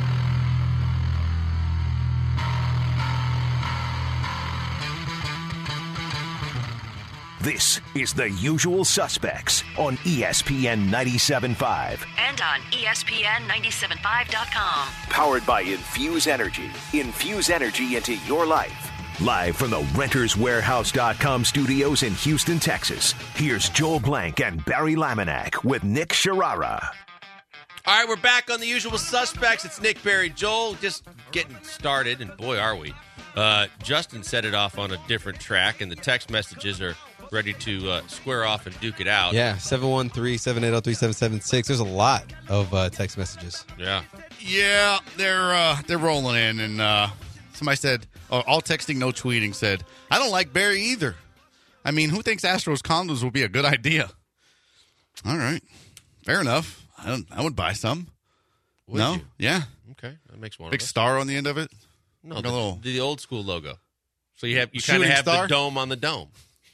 This is The Usual Suspects on E S P N ninety-seven point five. And on E S P N ninety-seven point five dot com. Powered by Infuse Energy. Infuse energy into your life. Live from the Renters Warehouse dot com studios in Houston, Texas. Here's Joel Blank and Barry Laminack with Nick Sharara. All right, we're back on The Usual Suspects. It's Nick, Barry, Joel, just getting started, and boy, are we. Uh, Justin set it off on a different track, and the text messages are ready to uh, square off and duke it out. Yeah, seven one three, seven eight zero, three seven seven six. There's a lot of uh, text messages. Yeah. Yeah, they're uh, they're rolling in, and uh, somebody said, oh, all texting, no tweeting, said, I don't like Barry either. I mean, who thinks Astros condos will be a good idea? All right, fair enough. I don't. I would buy some. Would no, you? yeah, Okay, that makes one big of us. star on the end of it. No, Like a the, little- the old school logo. So you have you kind of Shooting have star? the dome on the dome.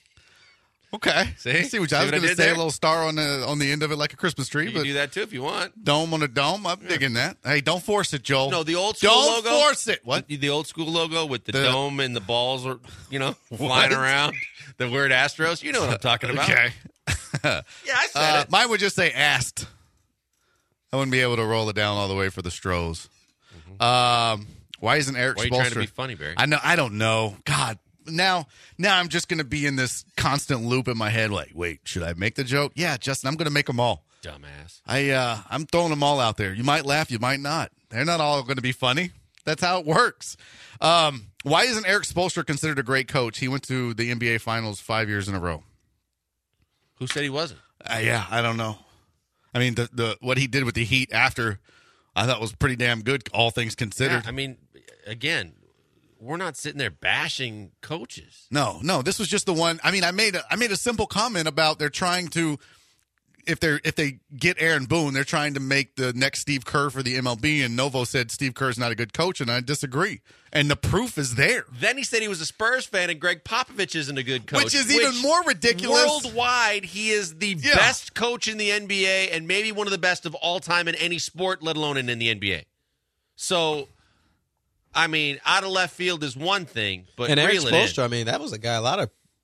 Okay, See? see what See I what was I going to did say. there? A little star on the on the end of it, like a Christmas tree, You but can do that too if you want. dome on a dome. I'm digging that. Hey, don't force it, Joel. No, the old school don't logo. force it. What? The, the old school logo with the, The- dome and the balls are, you know, flying What? around. The word Astros. You know what I'm talking about. Okay. Yeah, I said Uh, it. mine would just say asked. I wouldn't be able to roll it down all the way for the Stros. Um, why isn't Eric Why are you Spoelstra? trying to be funny, Barry? I know. I don't know. God, now, now I'm just going to be in this constant loop in my head. Like, wait, should I make the joke? Yeah, Justin, I'm going to make them all. Dumbass. I, uh, I'm throwing them all out there. You might laugh, you might not. They're not all going to be funny. That's how it works. Um, why isn't Eric Spoelstra considered a great coach? He went to the N B A Finals five years in a row. Who said he wasn't? Uh, yeah, I don't know. I mean, the the what he did with the Heat after, I thought was pretty damn good, all things considered. Yeah, I mean, again, we're not sitting there bashing coaches. No, no, this was just the one. I mean, I made a, I made a simple comment about they're trying to, if they are if they get Aaron Boone, they're trying to make the next Steve Kerr for the M L B. And Novo said Steve Kerr's not a good coach, and I disagree. And the proof is there. Then he said he was a Spurs fan and Greg Popovich isn't a good coach. Which is even more ridiculous. Worldwide, he is the Yeah. best coach in the N B A and maybe one of the best of all time in any sport, let alone in, in the N B A. So, I mean, out of left field is one thing, but And Eric reel it in. Spoelstra, I mean, that was a guy a lot of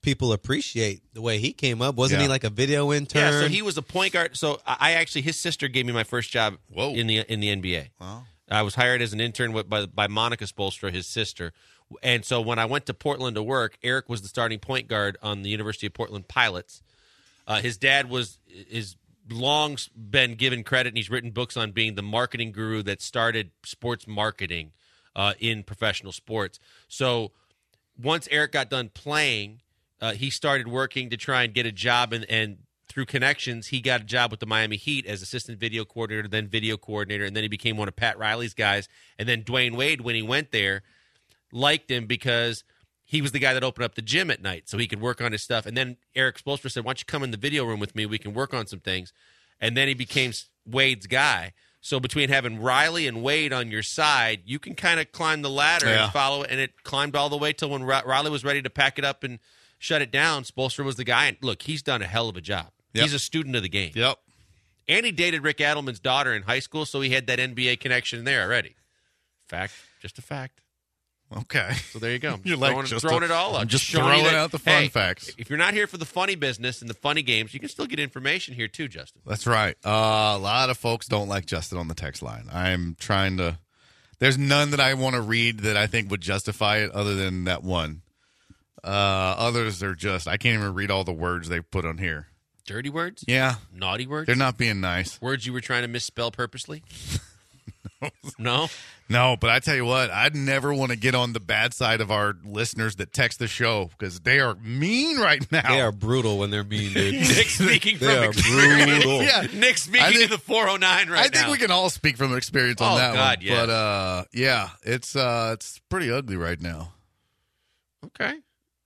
people appreciate the way he came up. Wasn't Yeah. he like a video intern? Yeah, so he was a point guard. So I I actually, his sister gave me my first job Whoa. in the in the N B A. Wow. I was hired as an intern with, by by Monica Spoelstra, his sister. And so when I went to Portland to work, Eric was the starting point guard on the University of Portland Pilots. Uh, his dad was is long been given credit, and he's written books on being the marketing guru that started sports marketing uh, in professional sports. So once Eric got done playing, uh, he started working to try and get a job, and, and through connections, he got a job with the Miami Heat as assistant video coordinator, then video coordinator, and then he became one of Pat Riley's guys. And then Dwayne Wade, when he went there, liked him because he was the guy that opened up the gym at night so he could work on his stuff. And then Eric Spoelstra said, why don't you come in the video room with me? We can work on some things. And then he became Wade's guy. So between having Riley and Wade on your side, you can kind of climb the ladder Yeah. and follow it. And it climbed all the way till when Riley was ready to pack it up and shut it down. Spoelstra was the guy. And look, he's done a hell of a job. Yep. He's a student of the game. Yep. And he dated Rick Adelman's daughter in high school, so he had that N B A connection there already. Fact, just a fact. Okay. So there you go. You're throwing, like just throwing a- it all out. I'm just showing you throwing that, out the fun hey, facts. If you're not here for the funny business and the funny games, you can still get information here too, Justin. That's right. Uh, a lot of folks don't like Justin on the text line. I'm trying to. There's none that I want to read that I think would justify it, other than that one. Uh, others are just. I can't even read all the words they put on here. Dirty words? Yeah, Naughty words? they're not being nice. Words you were trying to misspell purposely? No? No, but I tell you what, I'd never want to get on the bad side of our listeners that text the show because they are mean right now. They are brutal when they're mean, dude. Nick speaking They from are experience. brutal. Yeah. Nick speaking I think- to the four oh nine right I think now. we can all speak from experience on Oh, that God, one. yeah. But uh, yeah, it's uh, it's pretty ugly right now. Okay.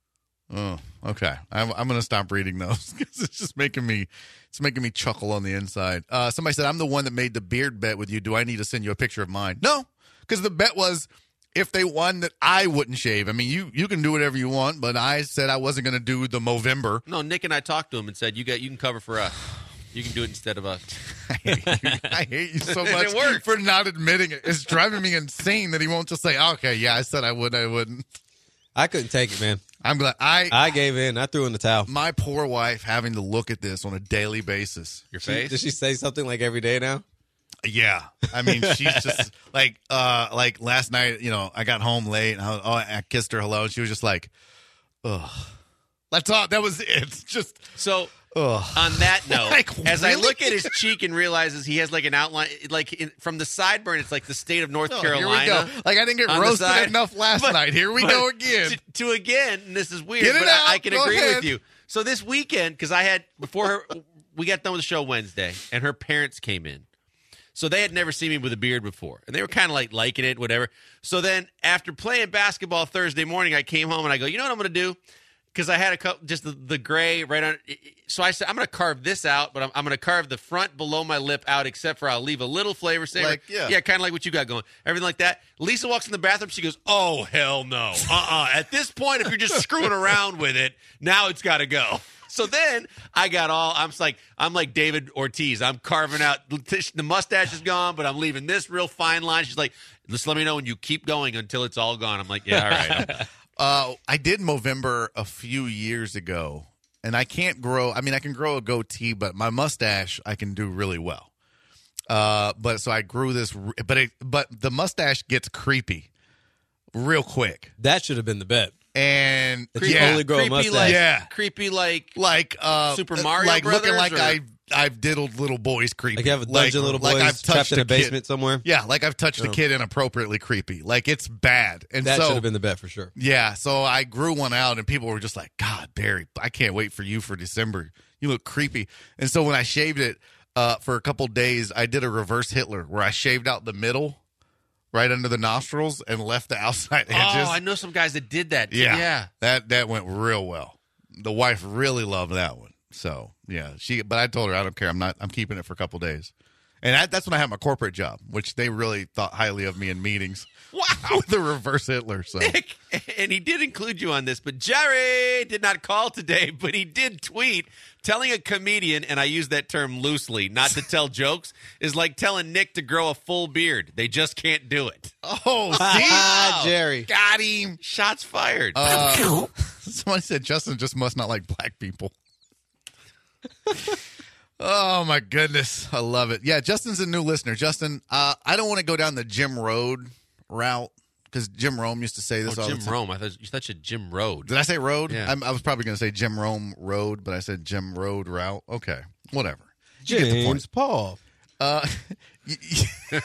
Oh, okay. I'm I'm gonna stop reading those because it's just making me it's making me chuckle on the inside. Uh, somebody said I'm the one that made the beard bet with you. Do I need to send you a picture of mine? No, because the bet was if they won that I wouldn't shave. I mean, you you can do whatever you want, but I said I wasn't gonna do the Movember. No, Nick and I talked to him and said, you got you can cover for us. You can do it instead of us. I hate you, I hate you so It much worked. for not admitting it. It's driving me insane that he won't just say, "Okay, yeah, I said I would, I wouldn't." I couldn't take it, man. I'm glad I I gave in. I threw in the towel. my poor wife having to look at this on a daily basis. Your She- face? Did she say something like every day now? Yeah, I mean, she's just like, uh, like last night. You know, I got home late and I, was, oh, I kissed her hello, and she was just like, "Ugh." That's all. That was it. It's just, So ugh. on that note, Like, as I really? look at his cheek and realizes he has like an outline, like in, from the sideburn, it's like the state of North Oh, Carolina. Here we go. Like I didn't get on the roasted side. enough last But- night. Here we but go again. To, to again, and this is weird, Get it but out. I, I can Go agree ahead. with you. So this weekend, because I had before her, we got done with the show Wednesday, and her parents came in. So they had never seen me with a beard before, and they were kind of like liking it, whatever. So then after playing basketball Thursday morning, I came home and I go, you know what I'm going to do? Because I had a couple, just the, the gray right on. So I said, I'm going to carve this out, but I'm, I'm going to carve the front below my lip out, except for I'll leave a little flavor saver. Like, yeah. yeah, kind of like what you got going. Everything like that. Lisa walks in the bathroom. She goes, oh, hell no. Uh-uh. At this point, if you're just screwing around with it, now it's got to go. So then I got all, I'm like, I'm like David Ortiz. I'm carving out, the mustache is gone, but I'm leaving this real fine line. She's like, just let me know when you keep going until it's all gone. I'm like, yeah, all right. Uh, I did Movember a few years ago, and I can't grow. I mean, I can grow a goatee, but my mustache I can do really well. Uh, but so I grew this, but it, but the mustache gets creepy real quick, That should have been the bet. and That you yeah, only grow a creepy mustache. like, Yeah. creepy like, like uh, Super Mario like looking Brothers, like or- I I've diddled little boys creepy. Like you have a dungeon little boys like I've trapped touched in a kid. basement somewhere. Yeah, like I've touched a Oh. kid inappropriately creepy. Like it's bad, and That so should have been the bet for sure. yeah, so I grew one out, and people were just like, God, Barry, I can't wait for you for December. You look creepy. And so when I shaved it uh, for a couple days, I did a reverse Hitler where I shaved out the middle right under the nostrils and left the outside edges. oh, I know some guys that did that. Too. yeah, Yeah. That, that went real well. The wife really loved that one. So, yeah, she. But I told her, I don't care. I'm not, I'm keeping it for a couple days. And I, that's when I had my corporate job, which they really thought highly of me in meetings. Wow. With the reverse Hitler. So. Nick, and he did include you on this, but Jerry did not call today, but he did tweet telling a comedian, and I use that term loosely, not to tell jokes, is like telling Nick to grow a full beard. They just can't do it. Oh, see? Ah, Jerry. Got him. Shots fired. Uh, Somebody said Justin just must not like black people. Oh, my goodness. I love it. Yeah, Justin's a new listener. Justin, uh, I don't want to go down the Jim Road route because Jim Rome used to say this Oh, all Jim the time. Rome. I thought you thought you said Jim Road. Did I say road? Yeah. I'm, I was probably going to say Jim Rome Road, but I said Jim Road route. Okay, whatever. You get the point. James Paul. Uh, y- y-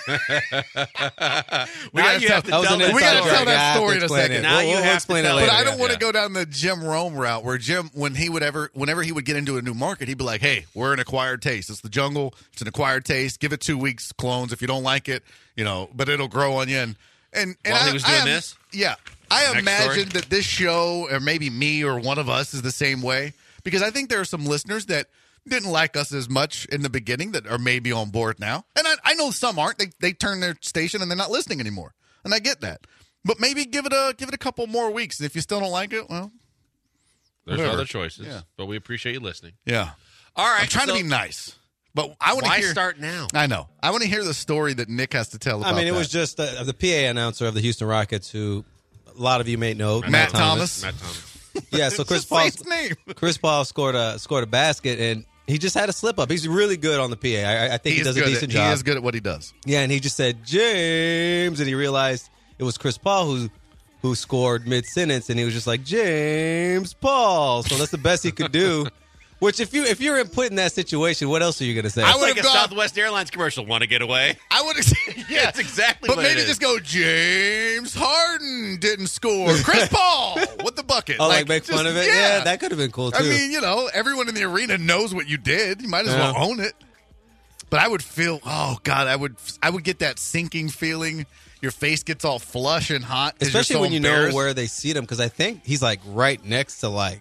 we Now gotta you tell, have to That was tell an that we gotta inside tell joke. that I have story to in a explain second. it. Now We'll- you we'll have to explain tell it it. later. But I don't yeah. want to Yeah. go down the Jim Rome route where Jim, when he would ever, whenever he would get into a new market, he'd be like, "Hey, we're an acquired taste. It's the jungle. It's an acquired taste. Give it two weeks, clones. If you don't like it, you know, but it'll grow on you." And and, and While I, he was I doing am- this? yeah, I Next imagine story. that this show, or maybe me or one of us, is the same way because I think there are some listeners that didn't like us as much in the beginning that are maybe on board now. And I, I know some aren't. They they turn their station and they're not listening anymore. And I get that. But maybe give it a give it a couple more weeks. And if you still don't like it, well, There's whatever. other choices, Yeah. but we appreciate you listening. yeah. All right. I'm trying so to be nice. But I want to Why hear start now? I know. I want to hear the story that Nick has to tell I about mean, it that. was just uh, the P A announcer of the Houston Rockets, who a lot of you may know, Matt Thomas. Matt Thomas. Yeah, so Chris Just say Paul, his name. Chris Paul scored a scored a basket, and he just had a slip up. He's really good on the P A. I, I think he, is does good a decent at, job. He is good at what he does. Yeah, and he just said James, and he realized it was Chris Paul who who scored mid sentence, and he was just like James Paul. So that's the best he could do. Which, if you if you're in put in that situation, what else are you going to say? I It's like would've a gone- Southwest Airlines commercial. Want to get away? I would have yeah, That's exactly But what maybe it is. just go James Harden didn't score. Chris Paul with the bucket. Oh, like, make just- fun of it? Yeah. Yeah, that could have been cool too. I mean, you know, everyone in the arena knows what you did. You might as Yeah. well own it. But I would feel, oh God, I would, I would get that sinking feeling. Your face gets all flush and hot, 'cause you're especially so when you know embarrassed. where they seat him, because I think he's like right next to like,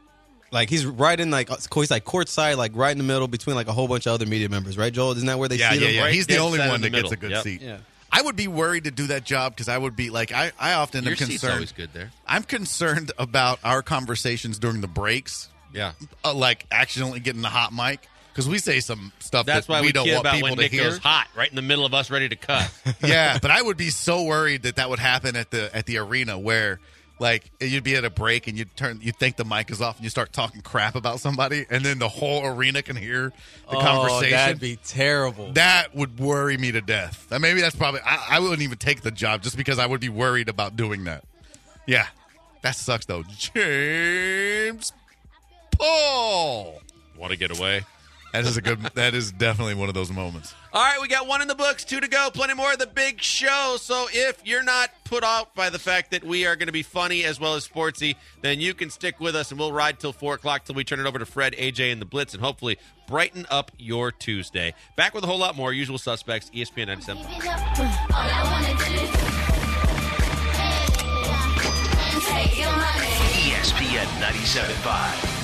like he's right in like he's like courtside, like right in the middle between like a whole bunch of other media members, right, Joel? Isn't that where they Yeah, seat yeah, him? yeah. Right He's the dead only center one in that the gets a good middle. Yep. seat. Yeah. I would be worried to do that job because I would be like, I, I often Your am seat's concerned. always good there. I'm concerned about our conversations during the breaks, Yeah. uh, like accidentally getting the hot mic because we say some stuff That's that why we we don't kid want about people when to Nick hear. goes hot, right in the middle of us ready to cut. Yeah, but I would be so worried that that would happen at the at the arena where, like, you'd be at a break and you'd turn, you think the mic is off and you start talking crap about somebody, and then the whole arena can hear the Oh, conversation. that'd be terrible. That would worry me to death. Uh, Maybe that's probably I, I wouldn't even take the job just because I would be worried about doing that. Yeah, that sucks though. James Paul. Want to get away? That is a good. That is definitely one of those moments. All right, we got one in the books, two to go, plenty more of the big show. So if you're not put off by the fact that we are going to be funny as well as sportsy, then you can stick with us and we'll ride till four o'clock till we turn it over to Fred, A J, and the Blitz and hopefully brighten up your Tuesday. Back with a whole lot more Usual Suspects, E S P N ninety-seven point five. E S P N ninety-seven point five.